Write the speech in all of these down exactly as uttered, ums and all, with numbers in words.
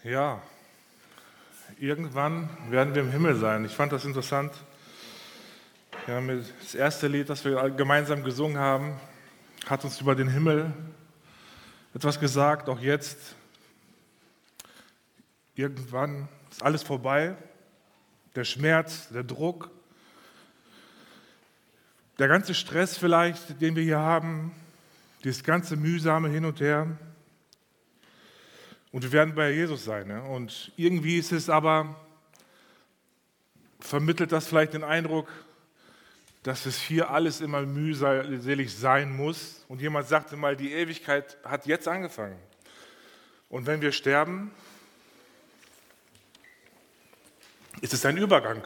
Ja, irgendwann werden wir im Himmel sein. Ich fand das interessant. Wir haben das erste Lied, das wir gemeinsam gesungen haben, hat uns über den Himmel etwas gesagt. Auch jetzt, irgendwann ist alles vorbei. Der Schmerz, der Druck, der ganze Stress vielleicht, den wir hier haben, dieses ganze mühsame Hin und Her. Und wir werden bei Jesus sein. Ne? Und irgendwie ist es aber, vermittelt das vielleicht den Eindruck, dass es hier alles immer mühselig sein muss. Und jemand sagte mal, die Ewigkeit hat jetzt angefangen. Und wenn wir sterben, ist es ein Übergang.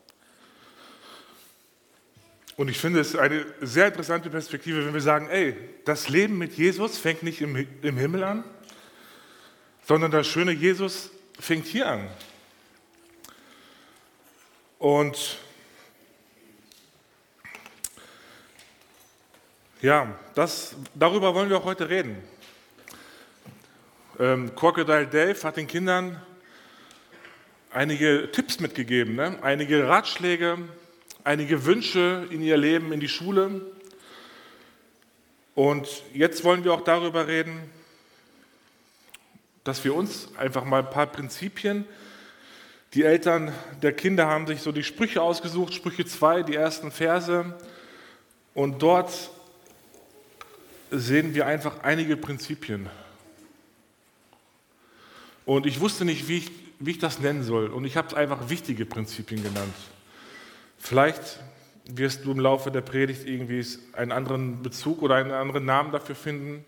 Und ich finde es eine sehr interessante Perspektive, wenn wir sagen, ey, das Leben mit Jesus fängt nicht im, im Himmel an, sondern das schöne Jesus fängt hier an. Und ja, das, darüber wollen wir auch heute reden. Ähm, Crocodile Dave hat den Kindern einige Tipps mitgegeben, ne? Einige Ratschläge, einige Wünsche in ihr Leben, in die Schule. Und jetzt wollen wir auch darüber reden, dass wir uns einfach mal ein paar Prinzipien, die Eltern der Kinder haben sich so die Sprüche ausgesucht, Sprüche zwei, die ersten Verse. Und dort sehen wir einfach einige Prinzipien. Und ich wusste nicht, wie ich, wie ich das nennen soll. Und ich habe es einfach wichtige Prinzipien genannt. Vielleicht wirst du im Laufe der Predigt irgendwie einen anderen Bezug oder einen anderen Namen dafür finden.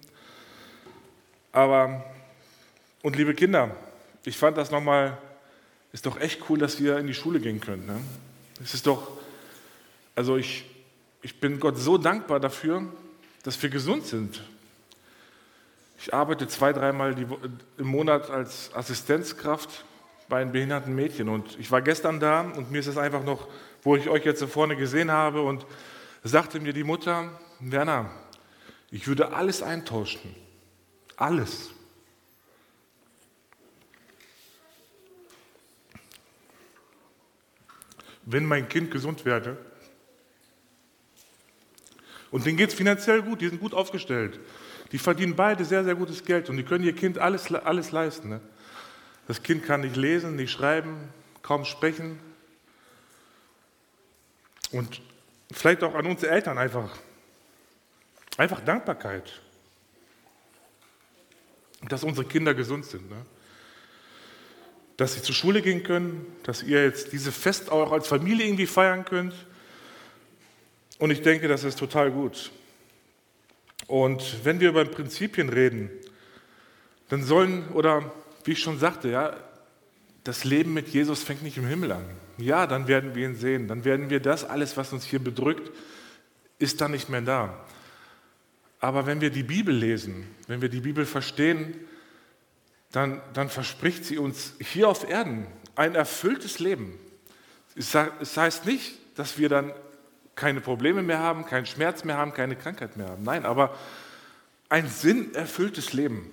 Aber, und liebe Kinder, ich fand das nochmal, ist doch echt cool, dass wir in die Schule gehen können. Ne? Es ist doch, also ich, ich bin Gott so dankbar dafür, dass wir gesund sind. Ich arbeite zwei, dreimal die, im Monat als Assistenzkraft bei einem behinderten Mädchen. Und ich war gestern da und mir ist es einfach noch, wo ich euch jetzt hier vorne gesehen habe, und sagte mir die Mutter, Werner, ich würde alles eintauschen. Alles. Wenn mein Kind gesund werde. Und denen geht es finanziell gut, die sind gut aufgestellt. Die verdienen beide sehr, sehr gutes Geld und die können ihr Kind alles, alles leisten. Ne? Das Kind kann nicht lesen, nicht schreiben, kaum sprechen. Und vielleicht auch an unsere Eltern einfach, einfach Dankbarkeit, dass unsere Kinder gesund sind. Ne? Dass sie zur Schule gehen können, dass ihr jetzt diese Fest auch als Familie irgendwie feiern könnt. Und ich denke, das ist total gut. Und wenn wir über Prinzipien reden, dann sollen, oder wie ich schon sagte, ja, das Leben mit Jesus fängt nicht im Himmel an. Ja, dann werden wir ihn sehen. Dann werden wir das, alles, was uns hier bedrückt, ist dann nicht mehr da. Aber wenn wir die Bibel lesen, wenn wir die Bibel verstehen, dann, dann verspricht sie uns hier auf Erden ein erfülltes Leben. Es heißt nicht, dass wir dann keine Probleme mehr haben, keinen Schmerz mehr haben, keine Krankheit mehr haben. Nein, aber ein sinnerfülltes Leben.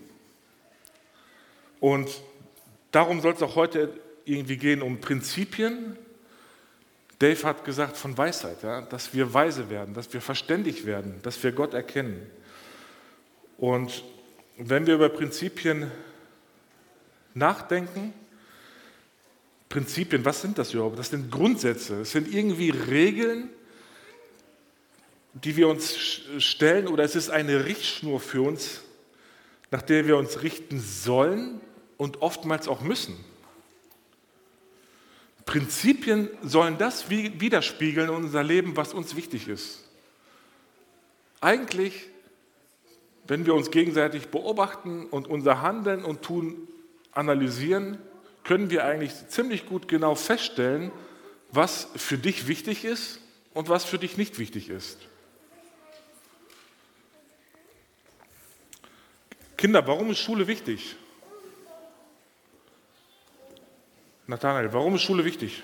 Und darum soll es auch heute irgendwie gehen, um Prinzipien. Dave hat gesagt von Weisheit, ja, dass wir weise werden, dass wir verständig werden, dass wir Gott erkennen. Und wenn wir über Prinzipien nachdenken, Prinzipien, was sind das überhaupt? Das sind Grundsätze, es sind irgendwie Regeln, die wir uns stellen, oder es ist eine Richtschnur für uns, nach der wir uns richten sollen und oftmals auch müssen. Prinzipien sollen das widerspiegeln in unser Leben, was uns wichtig ist. Eigentlich, wenn wir uns gegenseitig beobachten und unser Handeln und Tun analysieren, können wir eigentlich ziemlich gut genau feststellen, was für dich wichtig ist und was für dich nicht wichtig ist. Kinder, warum ist Schule wichtig? Nathanael, warum ist Schule wichtig?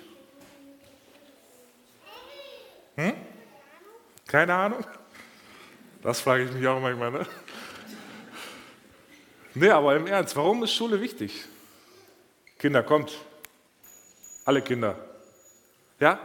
Hm? Keine Ahnung? Das frage ich mich auch manchmal. Ne? Nee, aber im Ernst, warum ist Schule wichtig? Kinder, kommt. Alle Kinder. Ja?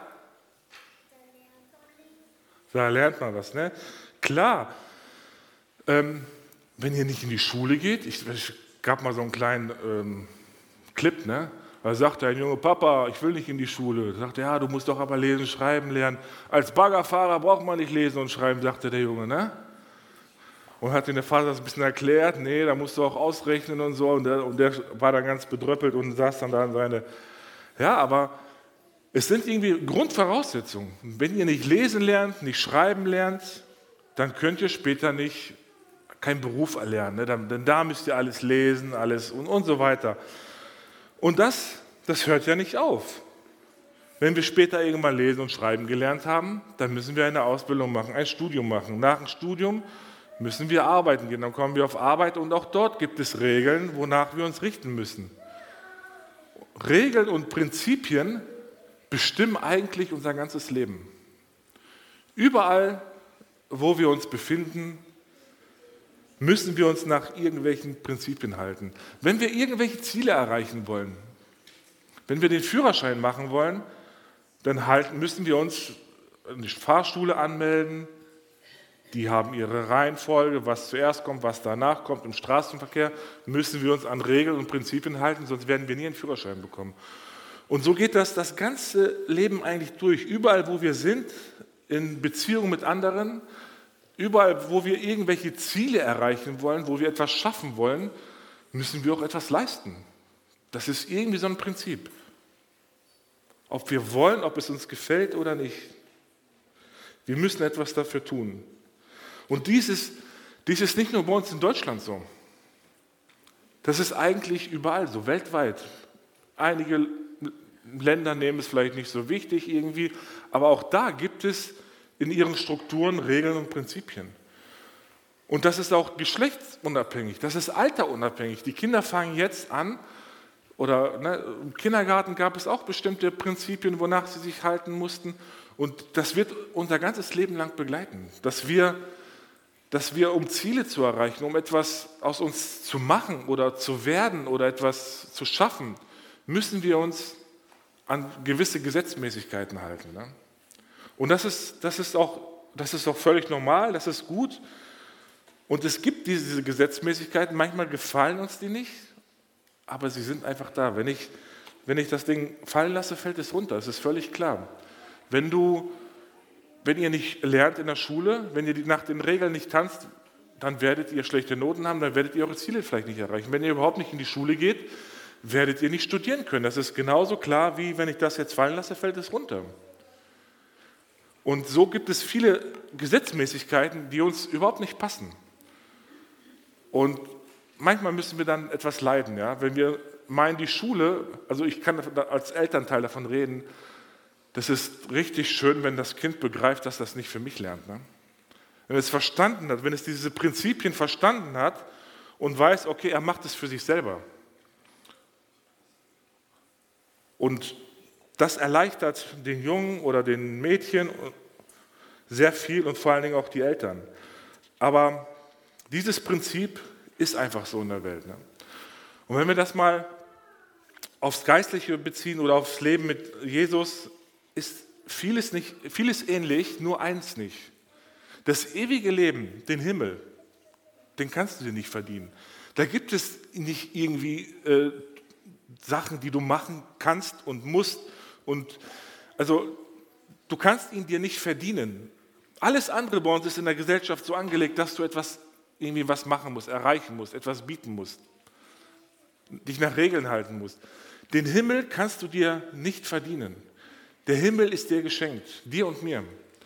Da lernt man was, ne? Klar. Ähm, wenn ihr nicht in die Schule geht, ich, ich gab mal so einen kleinen ähm, Clip, ne? Da sagte ein Junge, Papa, ich will nicht in die Schule. Da sagte er, ja, du musst doch aber lesen, schreiben lernen. Als Baggerfahrer braucht man nicht lesen und schreiben, sagte der Junge, ne? Und hat den der Vater das ein bisschen erklärt, nee, da musst du auch ausrechnen und so. Und der, und der war dann ganz bedröppelt und saß dann da in seine... Ja, aber es sind irgendwie Grundvoraussetzungen. Wenn ihr nicht lesen lernt, nicht schreiben lernt, dann könnt ihr später nicht keinen Beruf erlernen. Ne? Dann, denn da müsst ihr alles lesen, alles und, und so weiter. Und das, das hört ja nicht auf. Wenn wir später irgendwann lesen und schreiben gelernt haben, dann müssen wir eine Ausbildung machen, ein Studium machen. Nach dem Studium müssen wir arbeiten gehen. Dann kommen wir auf Arbeit und auch dort gibt es Regeln, wonach wir uns richten müssen. Regeln und Prinzipien bestimmen eigentlich unser ganzes Leben. Überall, wo wir uns befinden, müssen wir uns nach irgendwelchen Prinzipien halten. Wenn wir irgendwelche Ziele erreichen wollen, wenn wir den Führerschein machen wollen, dann halten, müssen wir uns in die Fahrschule anmelden. Die haben ihre Reihenfolge, was zuerst kommt, was danach kommt. Im Straßenverkehr müssen wir uns an Regeln und Prinzipien halten, sonst werden wir nie einen Führerschein bekommen. Und so geht das das ganze Leben eigentlich durch. Überall, wo wir sind, in Beziehung mit anderen, überall, wo wir irgendwelche Ziele erreichen wollen, wo wir etwas schaffen wollen, müssen wir auch etwas leisten. Das ist irgendwie so ein Prinzip. Ob wir wollen, ob es uns gefällt oder nicht. Wir müssen etwas dafür tun. Und dies ist, dies ist nicht nur bei uns in Deutschland so. Das ist eigentlich überall so, weltweit. Einige Länder nehmen es vielleicht nicht so wichtig irgendwie, aber auch da gibt es in ihren Strukturen Regeln und Prinzipien. Und das ist auch geschlechtsunabhängig, das ist alterunabhängig. Die Kinder fangen jetzt an, oder ne, im Kindergarten gab es auch bestimmte Prinzipien, wonach sie sich halten mussten. Und das wird unser ganzes Leben lang begleiten, dass wir, dass wir, um Ziele zu erreichen, um etwas aus uns zu machen oder zu werden oder etwas zu schaffen, müssen wir uns an gewisse Gesetzmäßigkeiten halten. Ne? Und das ist, das, ist auch, das ist auch völlig normal, das ist gut. Und es gibt diese, diese Gesetzmäßigkeiten, manchmal gefallen uns die nicht, aber sie sind einfach da. Wenn ich, wenn ich das Ding fallen lasse, fällt es runter, das ist völlig klar. Wenn, du, wenn ihr nicht lernt in der Schule, wenn ihr nach den Regeln nicht tanzt, dann werdet ihr schlechte Noten haben, dann werdet ihr eure Ziele vielleicht nicht erreichen. Wenn ihr überhaupt nicht in die Schule geht, werdet ihr nicht studieren können. Das ist genauso klar, wie wenn ich das jetzt fallen lasse, fällt es runter. Und so gibt es viele Gesetzmäßigkeiten, die uns überhaupt nicht passen. Und manchmal müssen wir dann etwas leiden. Ja? Wenn wir meinen, die Schule, also ich kann als Elternteil davon reden, das ist richtig schön, wenn das Kind begreift, dass das nicht für mich lernt. Ne? Wenn es verstanden hat, wenn es diese Prinzipien verstanden hat und weiß, okay, er macht es für sich selber. Und das erleichtert den Jungen oder den Mädchen sehr viel und vor allen Dingen auch die Eltern. Aber dieses Prinzip ist einfach so in der Welt. Ne? Und wenn wir das mal aufs Geistliche beziehen oder aufs Leben mit Jesus, ist vieles, nicht, vieles ähnlich, nur eins nicht. Das ewige Leben, den Himmel, den kannst du dir nicht verdienen. Da gibt es nicht irgendwie äh, Sachen, die du machen kannst und musst. Und also du kannst ihn dir nicht verdienen. Alles andere bei uns ist in der Gesellschaft so angelegt, dass du etwas irgendwie was machen musst, erreichen musst, etwas bieten musst, dich nach Regeln halten musst. Den Himmel kannst du dir nicht verdienen. Der Himmel ist dir geschenkt, dir und mir.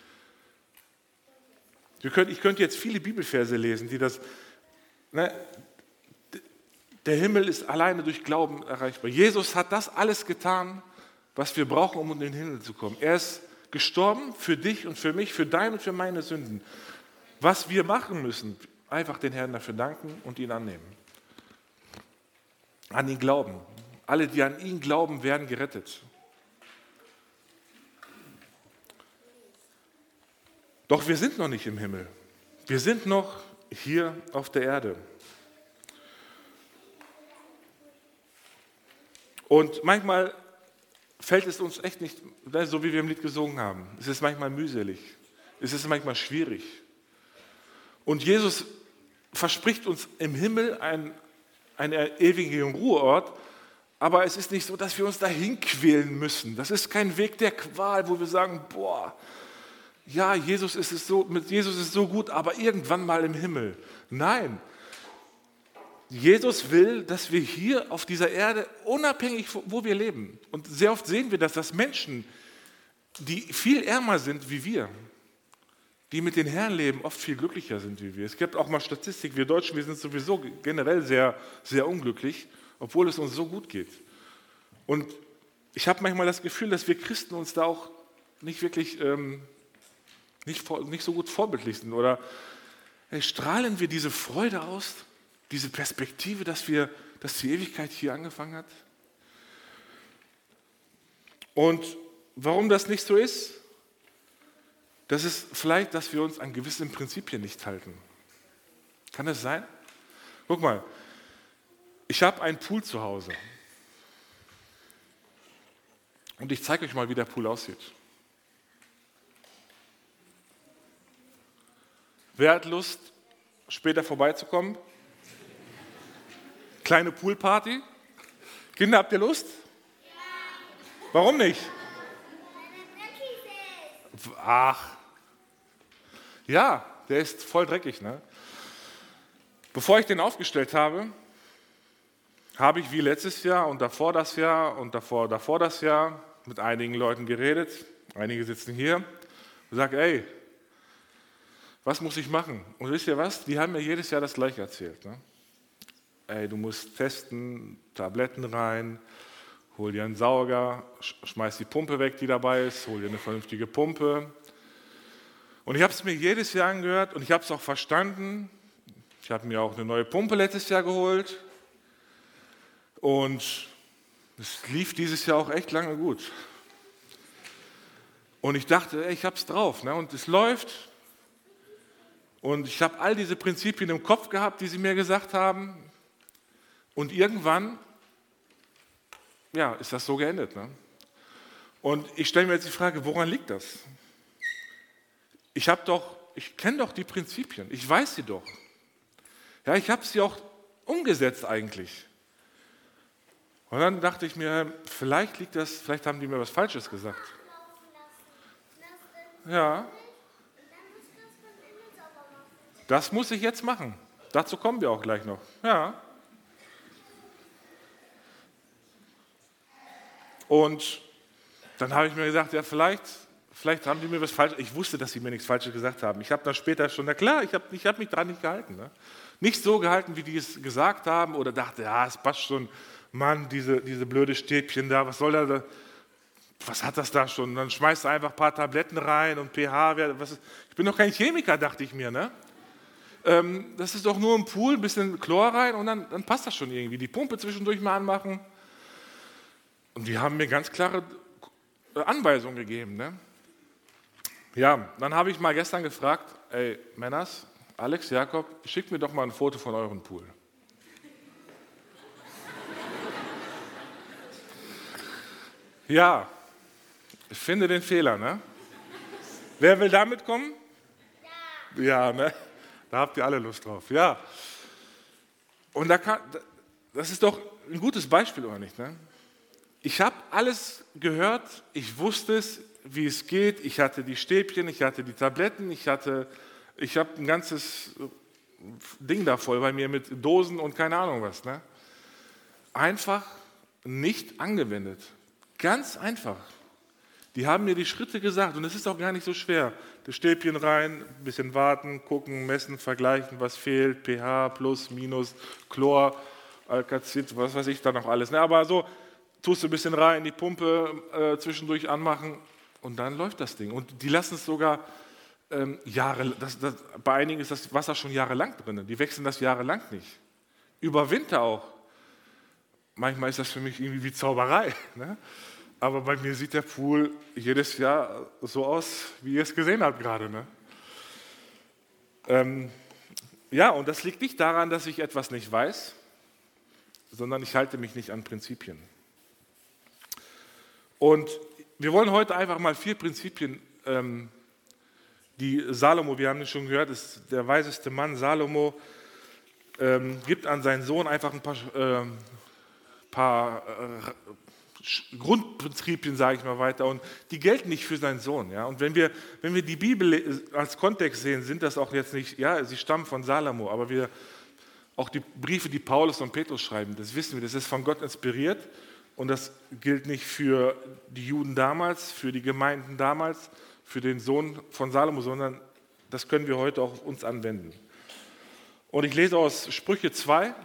Ich könnte jetzt viele Bibelverse lesen, die das... Ne, der Himmel ist alleine durch Glauben erreichbar. Jesus hat das alles getan, was wir brauchen, um in den Himmel zu kommen. Er ist gestorben für dich und für mich, für deine und für meine Sünden. Was wir machen müssen, einfach den Herrn dafür danken und ihn annehmen. An ihn glauben. Alle, die an ihn glauben, werden gerettet. Doch wir sind noch nicht im Himmel. Wir sind noch hier auf der Erde. Und manchmal fällt es uns echt nicht, so wie wir im Lied gesungen haben. Es ist manchmal mühselig. Es ist manchmal schwierig. Und Jesus verspricht uns im Himmel ein, einen ewigen Ruheort, aber es ist nicht so, dass wir uns dahin quälen müssen. Das ist kein Weg der Qual, wo wir sagen, boah, ja, Jesus ist es so, mit Jesus ist es so gut, aber irgendwann mal im Himmel. Nein, Jesus will, dass wir hier auf dieser Erde, unabhängig wo wir leben, und sehr oft sehen wir das, dass Menschen, die viel ärmer sind wie wir, die mit den Herren leben, oft viel glücklicher sind wie wir. Es gibt auch mal Statistik, wir Deutschen, wir sind sowieso generell sehr, sehr unglücklich, obwohl es uns so gut geht. Und ich habe manchmal das Gefühl, dass wir Christen uns da auch nicht wirklich, ähm, nicht, nicht so gut vorbildlich sind. Oder hey, strahlen wir diese Freude aus, diese Perspektive, dass, wir, dass die Ewigkeit hier angefangen hat? Und warum das nicht so ist, das ist vielleicht, dass wir uns an gewissen Prinzipien nicht halten. Kann das sein? Guck mal, ich habe einen Pool zu Hause. Und ich zeige euch mal, wie der Pool aussieht. Wer hat Lust, später vorbeizukommen? Kleine Poolparty? Kinder, habt ihr Lust? Ja. Warum nicht? Ach. Ja, der ist voll dreckig, ne? Bevor ich den aufgestellt habe, habe ich wie letztes Jahr und davor das Jahr und davor, davor das Jahr mit einigen Leuten geredet. Einige sitzen hier und sagen, ey, was muss ich machen? Und wisst ihr was? Die haben mir jedes Jahr das Gleiche erzählt. Ne? Ey, du musst testen, Tabletten rein, hol dir einen Sauger, schmeiß die Pumpe weg, die dabei ist, hol dir eine vernünftige Pumpe. Und ich habe es mir jedes Jahr angehört und ich habe es auch verstanden. Ich habe mir auch eine neue Pumpe letztes Jahr geholt. Und es lief dieses Jahr auch echt lange gut. Und ich dachte, ey, ich habe es drauf. Ne? Und es läuft. Und ich habe all diese Prinzipien im Kopf gehabt, die sie mir gesagt haben. Und irgendwann, ja, ist das so geendet. Ne? Und ich stelle mir jetzt die Frage, woran liegt das? Ich habe doch, ich kenne doch die Prinzipien. Ich weiß sie doch. Ja, ich habe sie auch umgesetzt eigentlich. Und dann dachte ich mir, vielleicht liegt das, vielleicht haben die mir was Falsches gesagt. Ja. Das muss ich jetzt machen. Dazu kommen wir auch gleich noch. Ja. Und dann habe ich mir gesagt, ja, vielleicht, vielleicht haben die mir was Falsches. Ich wusste, dass sie mir nichts Falsches gesagt haben. Ich habe dann später schon, na klar, ich habe ich hab mich daran nicht gehalten. Ne? Nicht so gehalten, wie die es gesagt haben oder dachte, ja, es passt schon. Mann, diese, diese blöde Stäbchen da, was soll da, was hat das da schon? Dann schmeißt du einfach ein paar Tabletten rein und pH, was ist, ich bin doch kein Chemiker, dachte ich mir, ne? Ähm, das ist doch nur ein Pool, ein bisschen Chlor rein und dann, dann passt das schon irgendwie. Die Pumpe zwischendurch mal anmachen. Und die haben mir ganz klare Anweisungen gegeben, ne? Ja, dann habe ich mal gestern gefragt, ey, Männers, Alex, Jakob, schickt mir doch mal ein Foto von eurem Pool. Ja, ich finde den Fehler, ne? Wer will damit kommen? Ja. Ja, ne? Da habt ihr alle Lust drauf, ja. Und da kann, das ist doch ein gutes Beispiel, oder nicht, ne? Ich habe alles gehört, ich wusste es, wie es geht, ich hatte die Stäbchen, ich hatte die Tabletten, ich hatte, ich habe ein ganzes Ding da voll bei mir mit Dosen und keine Ahnung was, ne? Einfach nicht angewendet. Ganz einfach. Die haben mir die Schritte gesagt und es ist auch gar nicht so schwer. Das Stäbchen rein, ein bisschen warten, gucken, messen, vergleichen, was fehlt, pH, Plus, Minus, Chlor, Alkazid, was weiß ich da noch alles. Aber so tust du ein bisschen rein, die Pumpe äh, zwischendurch anmachen und dann läuft das Ding. Und die lassen es sogar ähm, Jahre, das, das, bei einigen ist das Wasser schon jahrelang drin. Die wechseln das jahrelang nicht. Über Winter auch. Manchmal ist das für mich irgendwie wie Zauberei. Ne? Aber bei mir sieht der Pool jedes Jahr so aus, wie ihr es gesehen habt gerade. Ne? Ähm, ja, und das liegt nicht daran, dass ich etwas nicht weiß, sondern ich halte mich nicht an Prinzipien. Und wir wollen heute einfach mal vier Prinzipien, ähm, die Salomo, wir haben es schon gehört, ist der weiseste Mann, Salomo, ähm, gibt an seinen Sohn einfach ein paar, äh, paar äh, Grundprinzipien, sage ich mal weiter, und die gelten nicht für seinen Sohn. Ja? Und wenn wir, wenn wir die Bibel als Kontext sehen, sind das auch jetzt nicht, ja, sie stammen von Salomo, aber wir, auch die Briefe, die Paulus und Petrus schreiben, das wissen wir, das ist von Gott inspiriert und das gilt nicht für die Juden damals, für die Gemeinden damals, für den Sohn von Salomo, sondern das können wir heute auch auf uns anwenden. Und ich lese aus Sprüche zwei,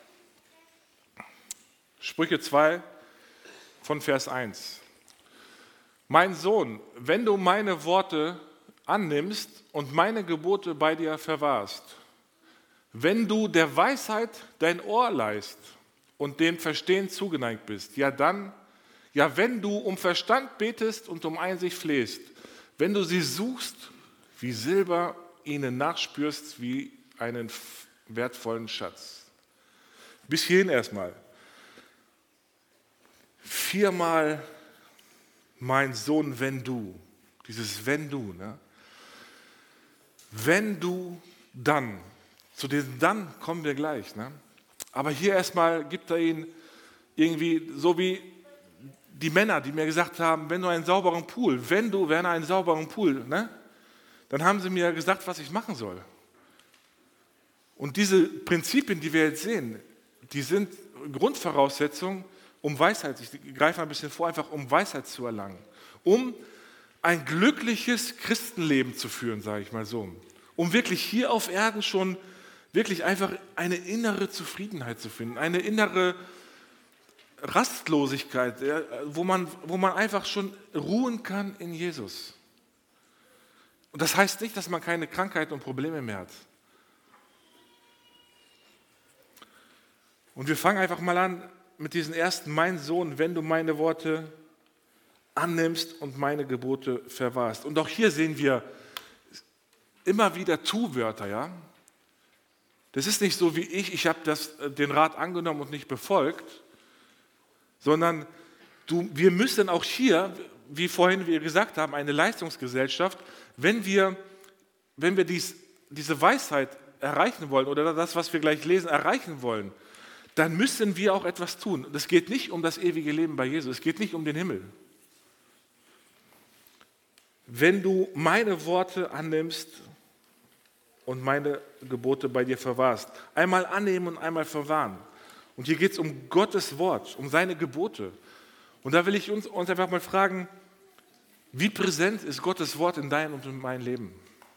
Sprüche zwei von Vers eins. Mein Sohn, wenn du meine Worte annimmst und meine Gebote bei dir verwahrst, wenn du der Weisheit dein Ohr leihst und dem Verstehen zugeneigt bist, ja dann, ja wenn du um Verstand betest und um Einsicht flehst, wenn du sie suchst wie Silber, ihnen nachspürst wie einen wertvollen Schatz. Bis hierhin erstmal. Viermal mein Sohn, wenn du. Dieses wenn du. Ne? Wenn du, dann. Zu diesem dann kommen wir gleich. Ne? Aber hier erstmal gibt er ihn irgendwie so wie die Männer, die mir gesagt haben, wenn du einen sauberen Pool, wenn du, Werner, einen sauberen Pool, ne? Dann haben sie mir gesagt, was ich machen soll. Und diese Prinzipien, die wir jetzt sehen, die sind Grundvoraussetzungen, um Weisheit, ich greife ein bisschen vor, einfach um Weisheit zu erlangen, um ein glückliches Christenleben zu führen, sage ich mal so, um wirklich hier auf Erden schon wirklich einfach eine innere Zufriedenheit zu finden, eine innere Rastlosigkeit, wo man, wo man einfach schon ruhen kann in Jesus. Und das heißt nicht, dass man keine Krankheiten und Probleme mehr hat. Und wir fangen einfach mal an mit diesen ersten, mein Sohn, wenn du meine Worte annimmst und meine Gebote verwahrst. Und auch hier sehen wir immer wieder Tu-Wörter, ja. Das ist nicht so wie ich, ich habe das, den Rat angenommen und nicht befolgt, sondern du, wir müssen auch hier, wie vorhin wir gesagt haben, eine Leistungsgesellschaft, wenn wir, wenn wir dies, diese Weisheit erreichen wollen oder das, was wir gleich lesen, erreichen wollen, dann müssen wir auch etwas tun. Es geht nicht um das ewige Leben bei Jesus, es geht nicht um den Himmel. Wenn du meine Worte annimmst und meine Gebote bei dir verwahrst, einmal annehmen und einmal verwahren. Und hier geht es um Gottes Wort, um seine Gebote. Und da will ich uns, uns einfach mal fragen, wie präsent ist Gottes Wort in dein und in mein Leben?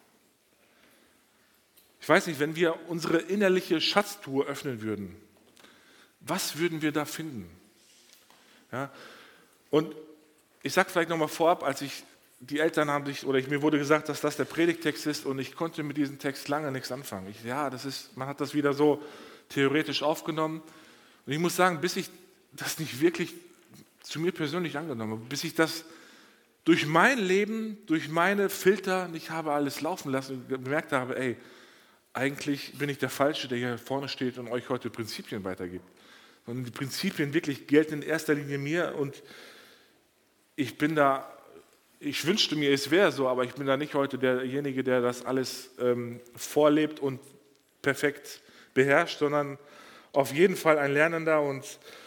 Ich weiß nicht, wenn wir unsere innerliche Schatztruhe öffnen würden, was würden wir da finden? Ja? Und ich sage vielleicht nochmal vorab, als ich, die Eltern haben sich, oder ich, mir wurde gesagt, dass das der Predigtext ist und ich konnte mit diesem Text lange nichts anfangen. Ich, ja, das ist, man hat das wieder so theoretisch aufgenommen. Und ich muss sagen, bis ich das nicht wirklich zu mir persönlich angenommen habe, bis ich das durch mein Leben, durch meine Filter nicht habe alles laufen lassen und gemerkt habe, ey, eigentlich bin ich der Falsche, der hier vorne steht und euch heute Prinzipien weitergibt. Sondern die Prinzipien wirklich gelten in erster Linie mir und ich bin da, ich wünschte mir, es wäre so, aber ich bin da nicht heute derjenige, der das alles ähm, vorlebt und perfekt beherrscht, sondern auf jeden Fall ein Lernender. Und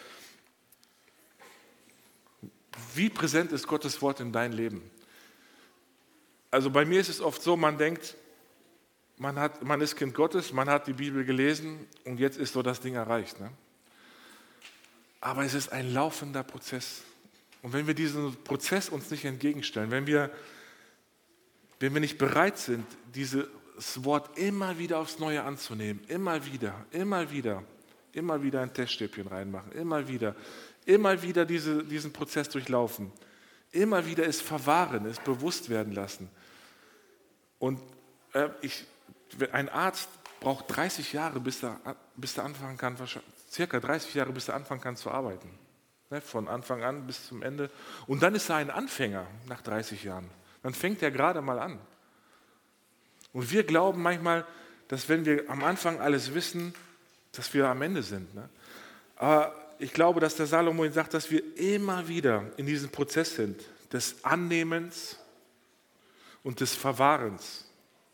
wie präsent ist Gottes Wort in dein Leben? Also bei mir ist es oft so, man denkt, man, hat, man ist Kind Gottes, man hat die Bibel gelesen und jetzt ist so das Ding erreicht. Ne? Aber es ist ein laufender Prozess. Und wenn wir diesen Prozess uns nicht entgegenstellen, wenn wir, wenn wir nicht bereit sind, dieses Wort immer wieder aufs Neue anzunehmen, immer wieder, immer wieder, immer wieder ein Teststäbchen reinmachen, immer wieder, immer wieder diese, diesen Prozess durchlaufen, immer wieder es verwahren, es bewusst werden lassen. Und äh, ich, ein Arzt braucht dreißig Jahre, bis er, bis er anfangen kann, circa dreißig Jahre, bis er anfangen kann zu arbeiten. Ne, von Anfang an bis zum Ende. Und dann ist er ein Anfänger nach dreißig Jahren. Dann fängt er gerade mal an. Und wir glauben manchmal, dass wenn wir am Anfang alles wissen, dass wir am Ende sind. Ne? Aber ich glaube, dass der Salomo sagt, dass wir immer wieder in diesem Prozess sind, des Annehmens und des Verwahrens.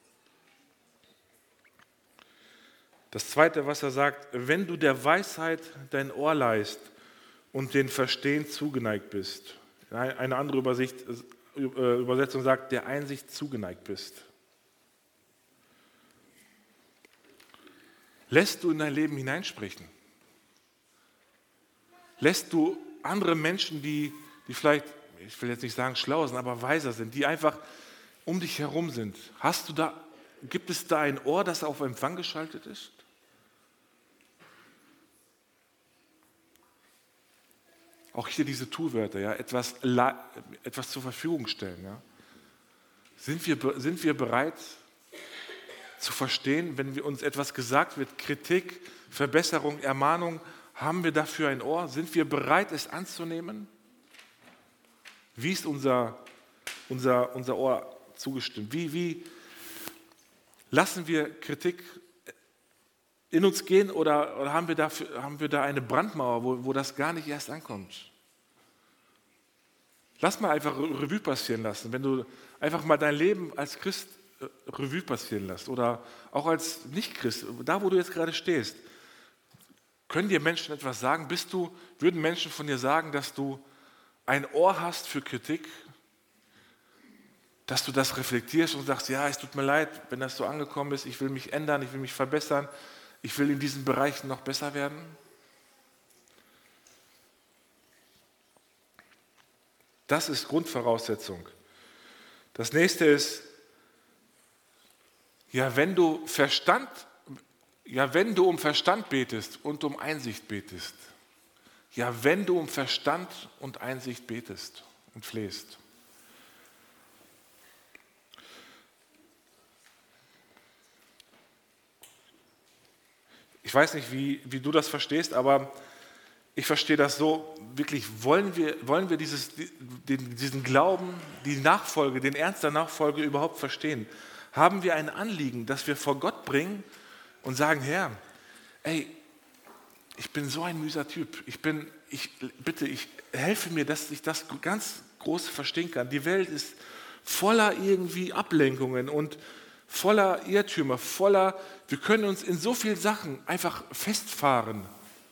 Das Zweite, was er sagt, wenn du der Weisheit dein Ohr leihst und den Verstehen zugeneigt bist. Eine andere Übersicht, Übersetzung sagt, der Einsicht zugeneigt bist. Lässt du in dein Leben hineinsprechen? Lässt du andere Menschen, die, die vielleicht, ich will jetzt nicht sagen schlauer sind, aber weiser sind, die einfach um dich herum sind, hast du da, gibt es da ein Ohr, das auf Empfang geschaltet ist? Auch hier diese Tu-Wörter, ja, etwas, etwas zur Verfügung stellen. Ja. Sind wir, sind wir bereit zu verstehen, wenn wir uns etwas gesagt wird, Kritik, Verbesserung, Ermahnung, haben wir dafür ein Ohr? Sind wir bereit, es anzunehmen? Wie ist unser, unser, unser Ohr zugestimmt? Wie, wie lassen wir Kritik in uns gehen oder, oder haben, wir dafür, haben wir da eine Brandmauer, wo, wo das gar nicht erst ankommt? Lass mal einfach Revue passieren lassen, wenn du einfach mal dein Leben als Christ Revue passieren lässt oder auch als Nicht-Christ, da wo du jetzt gerade stehst. Können dir Menschen etwas sagen? Bist du, würden Menschen von dir sagen, dass du ein Ohr hast für Kritik? Dass du das reflektierst und sagst, ja, es tut mir leid, wenn das so angekommen ist, ich will mich ändern, ich will mich verbessern, ich will in diesen Bereichen noch besser werden? Das ist Grundvoraussetzung. Das nächste ist, ja, wenn du Verstand, ja, wenn du um Verstand betest und um Einsicht betest, ja, wenn du um Verstand und Einsicht betest und flehst. Ich weiß nicht, wie, wie du das verstehst, aber ich verstehe das so, wirklich, wollen wir, wollen wir dieses, den, diesen Glauben, die Nachfolge, den Ernst der Nachfolge überhaupt verstehen? Haben wir ein Anliegen, das wir vor Gott bringen und sagen, Herr, ey, ich bin so ein müser Typ, ich bin, ich, bitte, ich helfe mir, dass ich das ganz groß verstehen kann. Die Welt ist voller irgendwie Ablenkungen und voller Irrtümer, voller, wir können uns in so vielen Sachen einfach festfahren.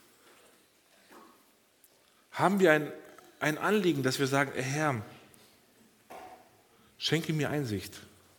Haben wir ein, ein Anliegen, dass wir sagen, ey, Herr, schenke mir Einsicht.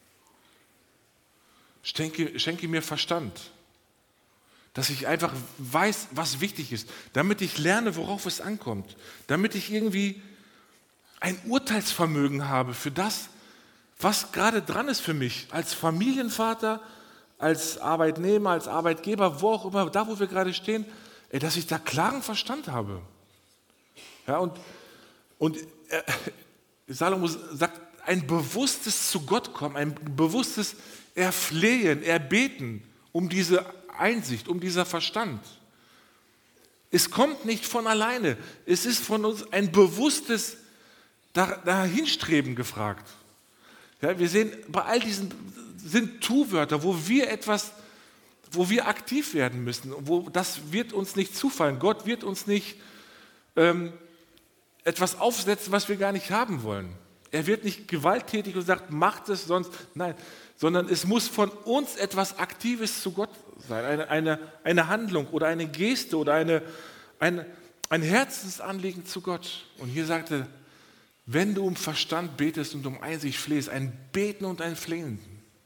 Schenke, schenke mir Verstand, dass ich einfach weiß, was wichtig ist, damit ich lerne, worauf es ankommt, damit ich irgendwie ein Urteilsvermögen habe für das, was gerade dran ist für mich, als Familienvater, als Arbeitnehmer, als Arbeitgeber, wo auch immer, da wo wir gerade stehen, ey, dass ich da klaren Verstand habe. Ja, und und äh, Salomo sagt, ein bewusstes zu Gott kommen, ein bewusstes Erflehen, Erbeten um diese Einsicht, um dieser Verstand. Es kommt nicht von alleine. Es ist von uns ein bewusstes Dahinstreben gefragt. Ja, wir sehen, bei all diesen sind Tu-Wörter, wo wir etwas, wo wir aktiv werden müssen. Wo, das wird uns nicht zufallen. Gott wird uns nicht ähm, etwas aufsetzen, was wir gar nicht haben wollen. Er wird nicht gewalttätig und sagt, macht es sonst. Nein, sondern es muss von uns etwas Aktives zu Gott sein. Eine, eine, eine Handlung oder eine Geste oder eine, eine, ein Herzensanliegen zu Gott. Und hier sagt er, wenn du um Verstand betest und um Einsicht flehst, ein Beten und ein Flehen.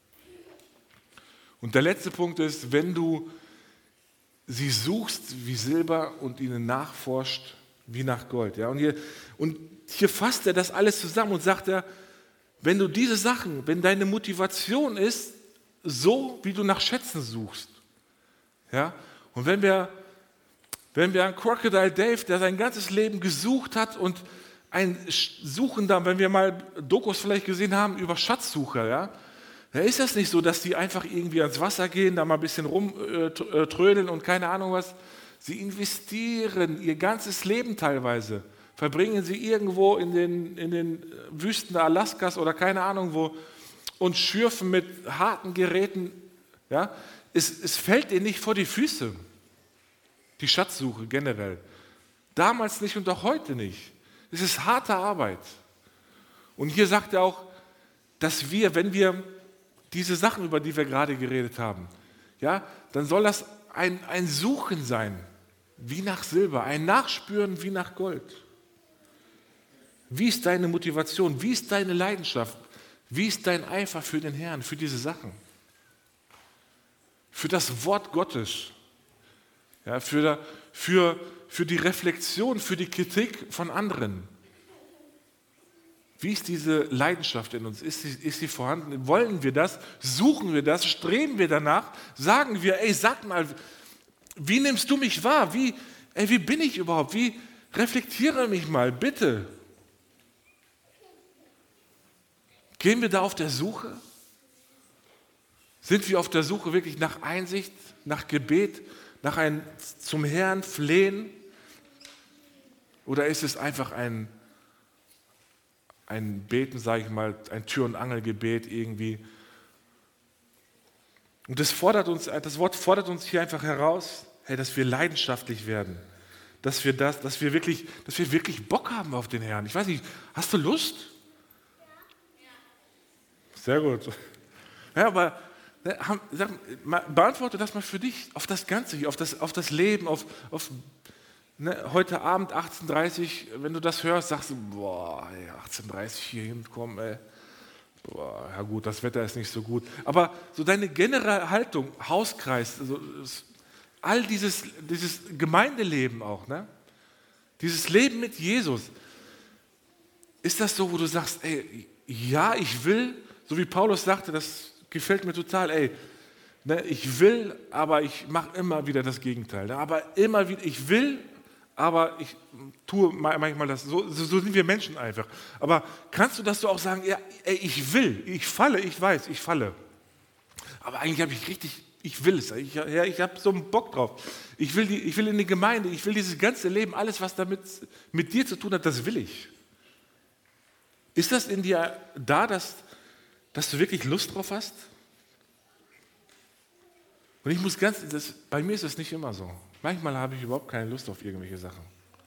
Und der letzte Punkt ist, wenn du sie suchst wie Silber und ihnen nachforscht wie nach Gold. Ja, und, hier, und hier fasst er das alles zusammen und sagt er, wenn du diese Sachen, wenn deine Motivation ist, so wie du nach Schätzen suchst, ja, und wenn wir, wenn wir an Crocodile Dave, der sein ganzes Leben gesucht hat und ein Suchender, wenn wir mal Dokus vielleicht gesehen haben über Schatzsucher, ja, da ist das nicht so, dass die einfach irgendwie ans Wasser gehen, da mal ein bisschen rumtrödeln und keine Ahnung was. Sie investieren ihr ganzes Leben teilweise, verbringen sie irgendwo in den, in den Wüsten Alaskas oder keine Ahnung wo und schürfen mit harten Geräten. Ja. Es, es fällt ihnen nicht vor die Füße, die Schatzsuche generell. Damals nicht und auch heute nicht. Es ist harte Arbeit. Und hier sagt er auch, dass wir, wenn wir diese Sachen, über die wir gerade geredet haben, ja, dann soll das ein, ein Suchen sein, wie nach Silber, ein Nachspüren wie nach Gold. Wie ist deine Motivation? Wie ist deine Leidenschaft? Wie ist dein Eifer für den Herrn, für diese Sachen? Für das Wort Gottes, ja, für, für, für die Reflexion, für die Kritik von anderen. Wie ist diese Leidenschaft in uns? Ist sie, ist sie vorhanden? Wollen wir das? Suchen wir das? Streben wir danach? Sagen wir, ey, sag mal, wie nimmst du mich wahr? Wie, ey, wie bin ich überhaupt? Wie reflektiere mich mal, bitte? Gehen wir da auf der Suche? Sind wir auf der Suche wirklich nach Einsicht, nach Gebet, nach ein zum Herrn flehen? Oder ist es einfach ein ein Beten, sage ich mal, ein Tür- und Angelgebet irgendwie. Und das fordert uns, das Wort fordert uns hier einfach heraus, hey, dass wir leidenschaftlich werden, dass wir das, dass wir wirklich, dass wir wirklich Bock haben auf den Herrn. Ich weiß nicht, hast du Lust? Sehr gut. Ja, aber sag, beantworte das mal für dich, auf das Ganze hier, auf das, auf das Leben, auf, auf Ne, heute Abend achtzehn Uhr dreißig, wenn du das hörst, sagst du, boah, ey, achtzehn Uhr dreißig hier hinkommen, ey. Boah, ja gut, das Wetter ist nicht so gut. Aber so deine generelle Haltung, Hauskreis, also all dieses, dieses Gemeindeleben auch, ne? Dieses Leben mit Jesus, ist das so, wo du sagst, ey, ja, ich will, so wie Paulus sagte, das gefällt mir total, ey, ne, ich will, aber ich mache immer wieder das Gegenteil. Ne? Aber immer wieder, ich will, aber ich tue manchmal das, so, so sind wir Menschen einfach. Aber kannst du das so auch sagen, ja, ey, ich will, ich falle, ich weiß, ich falle. Aber eigentlich habe ich richtig, ich will es, ich, ja, ich habe so einen Bock drauf. Ich will, die, ich will in die Gemeinde, ich will dieses ganze Leben, alles, was damit mit dir zu tun hat, das will ich. Ist das in dir da, dass, dass du wirklich Lust drauf hast? Und ich muss ganz, das, bei mir ist es nicht immer so. Manchmal habe ich überhaupt keine Lust auf irgendwelche Sachen.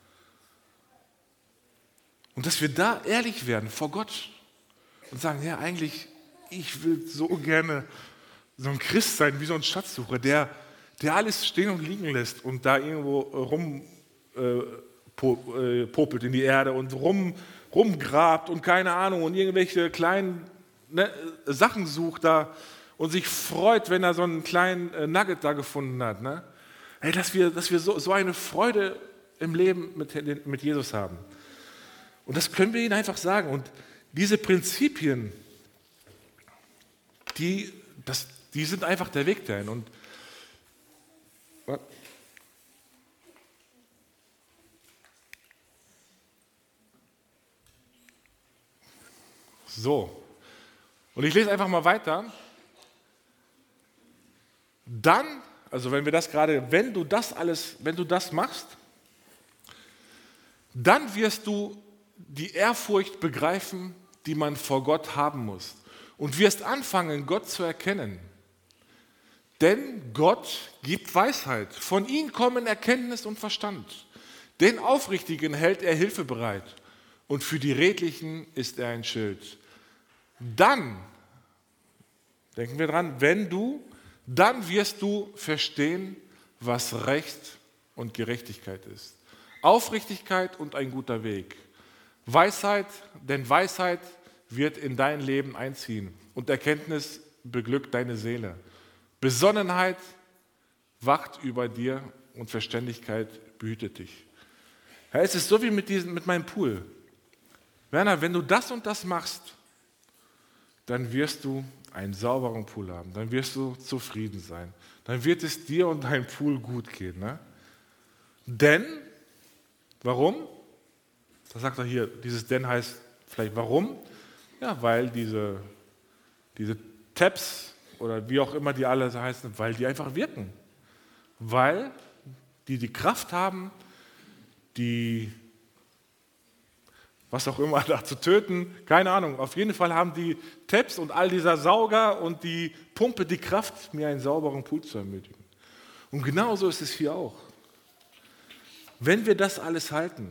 Und dass wir da ehrlich werden vor Gott und sagen, ja, eigentlich, ich will so gerne so ein Christ sein, wie so ein Schatzsucher, der, der alles stehen und liegen lässt und da irgendwo rum äh, po, äh, popelt in die Erde und rum, rumgrabt und keine Ahnung und irgendwelche kleinen ne, Sachen sucht da und sich freut, wenn er so einen kleinen äh, Nugget da gefunden hat. Ne? Hey, dass wir, dass wir so, so eine Freude im Leben mit, mit Jesus haben. Und das können wir ihnen einfach sagen. Und diese Prinzipien, die, das, die sind einfach der Weg dahin. Und so. Und ich lese einfach mal weiter. Dann, also wenn wir das gerade, wenn du das alles, wenn du das machst, dann wirst du die Ehrfurcht begreifen, die man vor Gott haben muss. Und wirst anfangen, Gott zu erkennen. Denn Gott gibt Weisheit. Von ihm kommen Erkenntnis und Verstand. Den Aufrichtigen hält er Hilfe bereit. Und für die Redlichen ist er ein Schild. Dann, denken wir dran, wenn du, dann wirst du verstehen, was Recht und Gerechtigkeit ist. Aufrichtigkeit und ein guter Weg. Weisheit, denn Weisheit wird in dein Leben einziehen und Erkenntnis beglückt deine Seele. Besonnenheit wacht über dir und Verständigkeit behütet dich. Ja, es ist so wie mit, diesem, mit meinem Pool. Werner, wenn du das und das machst, dann wirst du einen sauberen Pool haben, dann wirst du zufrieden sein, dann wird es dir und deinem Pool gut gehen. Ne? Denn, warum? Da sagt er hier, dieses denn heißt vielleicht warum? Ja, weil diese, diese Tabs oder wie auch immer die alle heißen, weil die einfach wirken. Weil die die Kraft haben, die, was auch immer da zu töten, keine Ahnung. Auf jeden Fall haben die Tabs und all dieser Sauger und die Pumpe die Kraft, mir einen sauberen Pool zu ermöglichen. Und genauso ist es hier auch. Wenn wir das alles halten,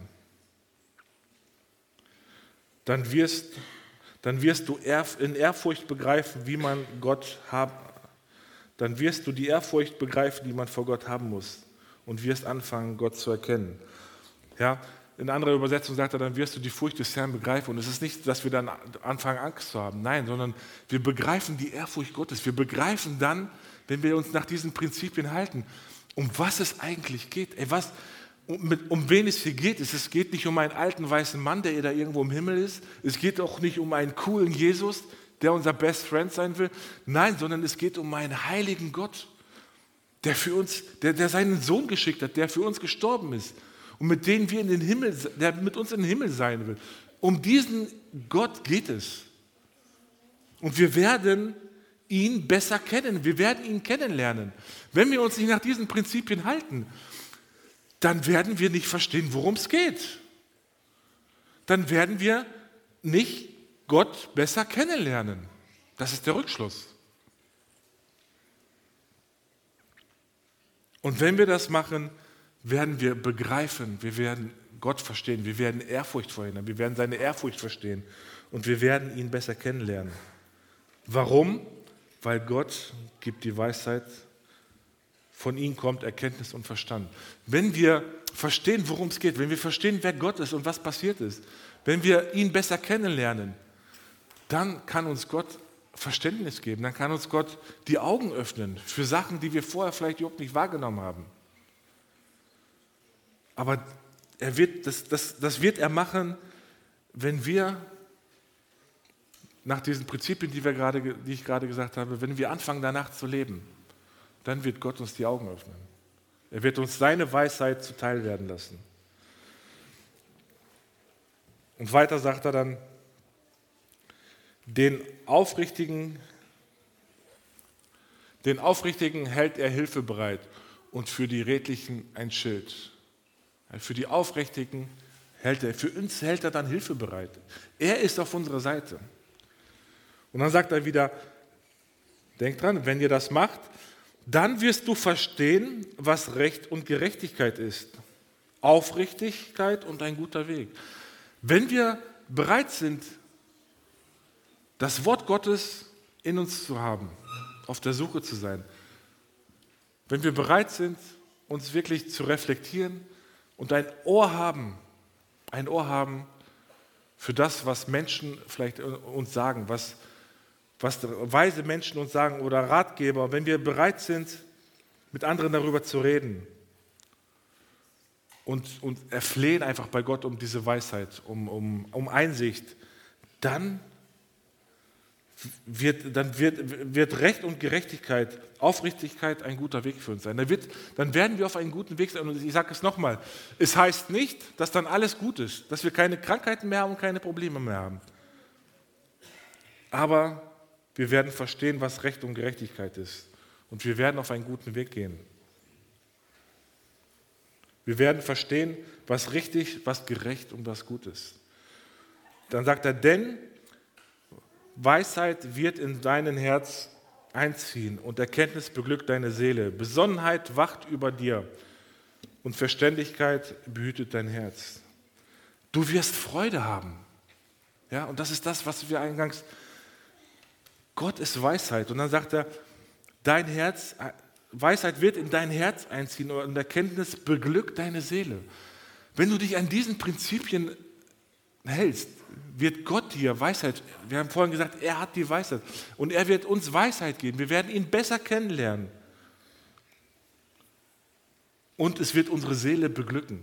dann wirst, dann wirst du in Ehrfurcht begreifen, wie man Gott hat. Dann wirst du die Ehrfurcht begreifen, die man vor Gott haben muss und wirst anfangen, Gott zu erkennen. Ja, in anderer Übersetzung sagt er, dann wirst du die Furcht des Herrn begreifen. Und es ist nicht, dass wir dann anfangen, Angst zu haben. Nein, sondern wir begreifen die Ehrfurcht Gottes. Wir begreifen dann, wenn wir uns nach diesen Prinzipien halten, um was es eigentlich geht. Ey, was, um, mit, um wen es hier geht. Es, es geht nicht um einen alten weißen Mann, der da irgendwo im Himmel ist. Es geht auch nicht um einen coolen Jesus, der unser Best Friend sein will. Nein, sondern es geht um einen heiligen Gott, der, für uns, der, der seinen Sohn geschickt hat, der für uns gestorben ist. Und mit denen wir in den Himmel, der mit uns in den Himmel sein will. Um diesen Gott geht es. Und wir werden ihn besser kennen. Wir werden ihn kennenlernen. Wenn wir uns nicht nach diesen Prinzipien halten, dann werden wir nicht verstehen, worum es geht. Dann werden wir nicht Gott besser kennenlernen. Das ist der Rückschluss. Und wenn wir das machen, werden wir begreifen, wir werden Gott verstehen, wir werden Ehrfurcht vor ihm haben, wir werden seine Ehrfurcht verstehen und wir werden ihn besser kennenlernen. Warum? Weil Gott gibt die Weisheit, von ihm kommt Erkenntnis und Verstand. Wenn wir verstehen, worum es geht, wenn wir verstehen, wer Gott ist und was passiert ist, wenn wir ihn besser kennenlernen, dann kann uns Gott Verständnis geben, dann kann uns Gott die Augen öffnen für Sachen, die wir vorher vielleicht überhaupt nicht wahrgenommen haben. Aber er wird, das, das, das wird er machen, wenn wir nach diesen Prinzipien, die, wir gerade, die ich gerade gesagt habe, wenn wir anfangen danach zu leben, dann wird Gott uns die Augen öffnen. Er wird uns seine Weisheit zuteil werden lassen. Und weiter sagt er dann, den Aufrichtigen, den Aufrichtigen hält er Hilfe bereit und für die Redlichen ein Schild. Für die Aufrichtigen hält er, für uns hält er dann Hilfe bereit. Er ist auf unserer Seite. Und dann sagt er wieder, denk dran, wenn ihr das macht, dann wirst du verstehen, was Recht und Gerechtigkeit ist. Aufrichtigkeit und ein guter Weg. Wenn wir bereit sind, das Wort Gottes in uns zu haben, auf der Suche zu sein, wenn wir bereit sind, uns wirklich zu reflektieren und ein Ohr haben, ein Ohr haben für das, was Menschen vielleicht uns sagen, was, was weise Menschen uns sagen oder Ratgeber, wenn wir bereit sind, mit anderen darüber zu reden und, und erflehen einfach bei Gott um diese Weisheit, um, um, um Einsicht, dann Wird, dann wird, wird Recht und Gerechtigkeit, Aufrichtigkeit ein guter Weg für uns sein. Dann, wird, dann werden wir auf einen guten Weg sein. Und ich sage es nochmal, es heißt nicht, dass dann alles gut ist, dass wir keine Krankheiten mehr haben und keine Probleme mehr haben. Aber wir werden verstehen, was Recht und Gerechtigkeit ist. Und wir werden auf einen guten Weg gehen. Wir werden verstehen, was richtig, was gerecht und was gut ist. Dann sagt er, denn Weisheit wird in dein Herz einziehen und Erkenntnis beglückt deine Seele. Besonnenheit wacht über dir und Verständigkeit behütet dein Herz. Du wirst Freude haben. Ja, und das ist das, was wir eingangs... Gott ist Weisheit. Und dann sagt er, dein Herz, Weisheit wird in dein Herz einziehen und Erkenntnis beglückt deine Seele. Wenn du dich an diesen Prinzipien hältst, wird Gott dir Weisheit, wir haben vorhin gesagt, er hat die Weisheit und er wird uns Weisheit geben. Wir werden ihn besser kennenlernen. Und es wird unsere Seele beglücken.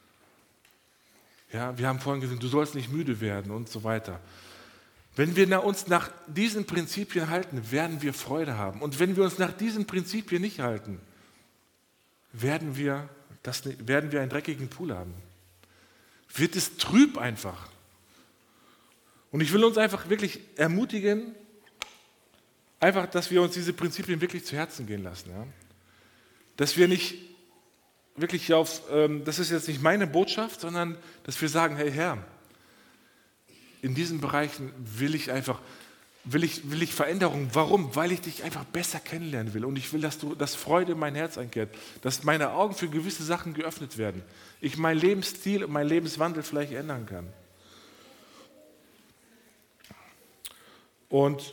Ja, wir haben vorhin gesagt, du sollst nicht müde werden und so weiter. Wenn wir uns nach diesen Prinzipien halten, werden wir Freude haben. Und wenn wir uns nach diesen Prinzipien nicht halten, werden wir, das, werden wir einen dreckigen Pool haben. Wird es trüb einfach. Und ich will uns einfach wirklich ermutigen, einfach, dass wir uns diese Prinzipien wirklich zu Herzen gehen lassen. Ja? Dass wir nicht wirklich auf, ähm, das ist jetzt nicht meine Botschaft, sondern dass wir sagen, hey Herr, in diesen Bereichen will ich einfach will ich, will ich Veränderung. Warum? Weil ich dich einfach besser kennenlernen will. Und ich will, dass, du, dass Freude in mein Herz einkehrt. Dass meine Augen für gewisse Sachen geöffnet werden. Ich meinen Lebensstil und meinen Lebenswandel vielleicht ändern kann. Und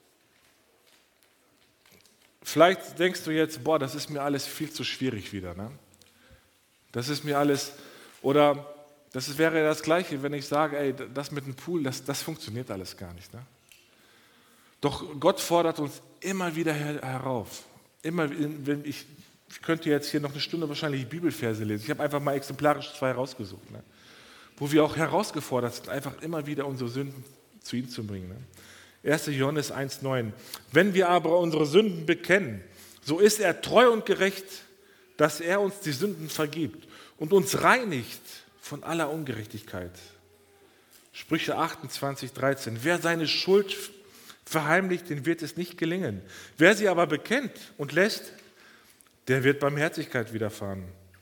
vielleicht denkst du jetzt, boah, das ist mir alles viel zu schwierig wieder. Ne? Das ist mir alles, oder das wäre das Gleiche, wenn ich sage, ey, das mit dem Pool, das, das funktioniert alles gar nicht. Ne? Doch Gott fordert uns immer wieder her, herauf. Immer, wenn ich, ich könnte jetzt hier noch eine Stunde wahrscheinlich Bibelverse lesen. Ich habe einfach mal exemplarisch zwei rausgesucht, ne? Wo wir auch herausgefordert sind, einfach immer wieder unsere Sünden zu ihm zu bringen. Ne? erster Johannes eins neun. Wenn wir aber unsere Sünden bekennen, so ist er treu und gerecht, dass er uns die Sünden vergibt und uns reinigt von aller Ungerechtigkeit. Sprüche achtundzwanzig dreizehn. Wer seine Schuld verheimlicht, den wird es nicht gelingen. Wer sie aber bekennt und lässt, der wird Barmherzigkeit widerfahren.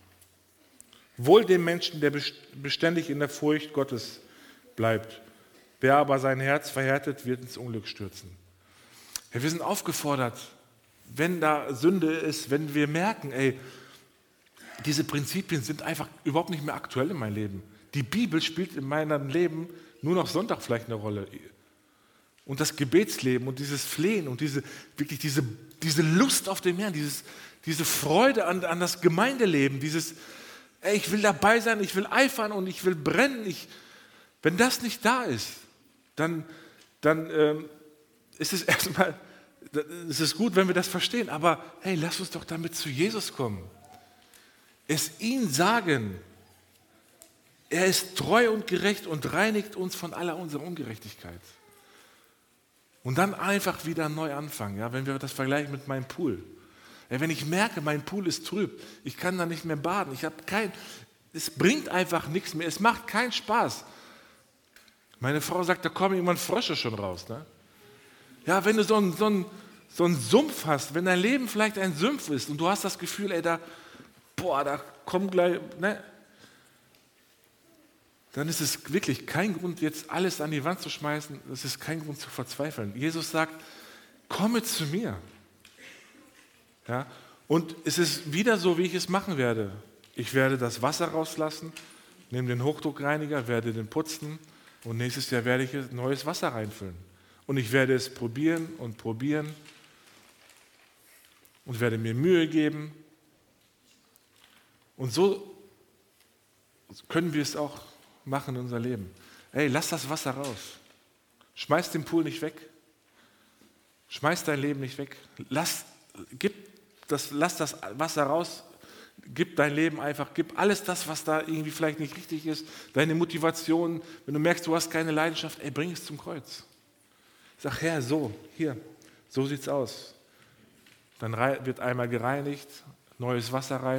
Wohl dem Menschen, der beständig in der Furcht Gottes bleibt. Wer aber sein Herz verhärtet, wird ins Unglück stürzen. Ja, wir sind aufgefordert, wenn da Sünde ist, wenn wir merken, ey, diese Prinzipien sind einfach überhaupt nicht mehr aktuell in meinem Leben. Die Bibel spielt in meinem Leben nur noch Sonntag vielleicht eine Rolle. Und das Gebetsleben und dieses Flehen und diese, wirklich diese, diese Lust auf den Herrn, dieses, diese Freude an, an das Gemeindeleben, dieses, ey, ich will dabei sein, ich will eifern und ich will brennen. Ich, wenn das nicht da ist, dann, dann ähm, ist es erstmal, es ist gut, wenn wir das verstehen, aber hey, lass uns doch damit zu Jesus kommen. Es ihm sagen, er ist treu und gerecht und reinigt uns von aller unserer Ungerechtigkeit. Und dann einfach wieder neu anfangen, ja, wenn wir das vergleichen mit meinem Pool. Ja, wenn ich merke, mein Pool ist trüb, ich kann da nicht mehr baden, ich habe kein, es bringt einfach nichts mehr, es macht keinen Spaß. Meine Frau sagt, da kommen irgendwann Frösche schon raus. Ne? Ja, wenn du so einen, so, einen, so einen Sumpf hast, wenn dein Leben vielleicht ein Sumpf ist und du hast das Gefühl, ey, da, boah, da kommt gleich, ne? Dann ist es wirklich kein Grund, jetzt alles an die Wand zu schmeißen, es ist kein Grund zu verzweifeln. Jesus sagt, komme zu mir. Ja? Und es ist wieder so, wie ich es machen werde. Ich werde das Wasser rauslassen, nehme den Hochdruckreiniger, werde den putzen und nächstes Jahr werde ich neues Wasser reinfüllen. Und ich werde es probieren und probieren und werde mir Mühe geben. Und so können wir es auch machen in unser Leben. Ey, lass das Wasser raus. Schmeiß den Pool nicht weg. Schmeiß dein Leben nicht weg. Lass, gib das, lass das Wasser raus. Gib dein Leben einfach. Gib alles das, was da irgendwie vielleicht nicht richtig ist. Deine Motivation. Wenn du merkst, du hast keine Leidenschaft, ey, bring es zum Kreuz. Sag, Herr, so, hier, so sieht's aus. Dann wird einmal gereinigt, neues Wasser rein.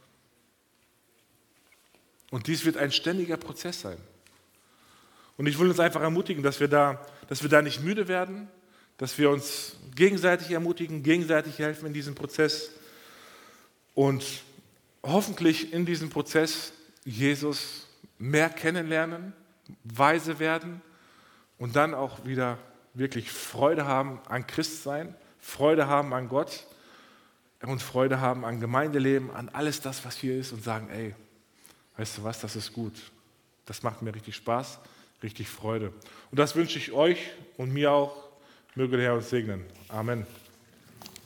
Und dies wird ein ständiger Prozess sein. Und ich will uns einfach ermutigen, dass wir da, dass wir da nicht müde werden, dass wir uns gegenseitig ermutigen, gegenseitig helfen in diesem Prozess und hoffentlich in diesem Prozess Jesus mehr kennenlernen, weise werden und dann auch wieder wirklich Freude haben an Christsein, Freude haben an Gott und Freude haben an Gemeindeleben, an alles das, was hier ist und sagen, ey, weißt du was, das ist gut. Das macht mir richtig Spaß, richtig Freude. Und das wünsche ich euch und mir auch. Möge der Herr uns segnen. Amen.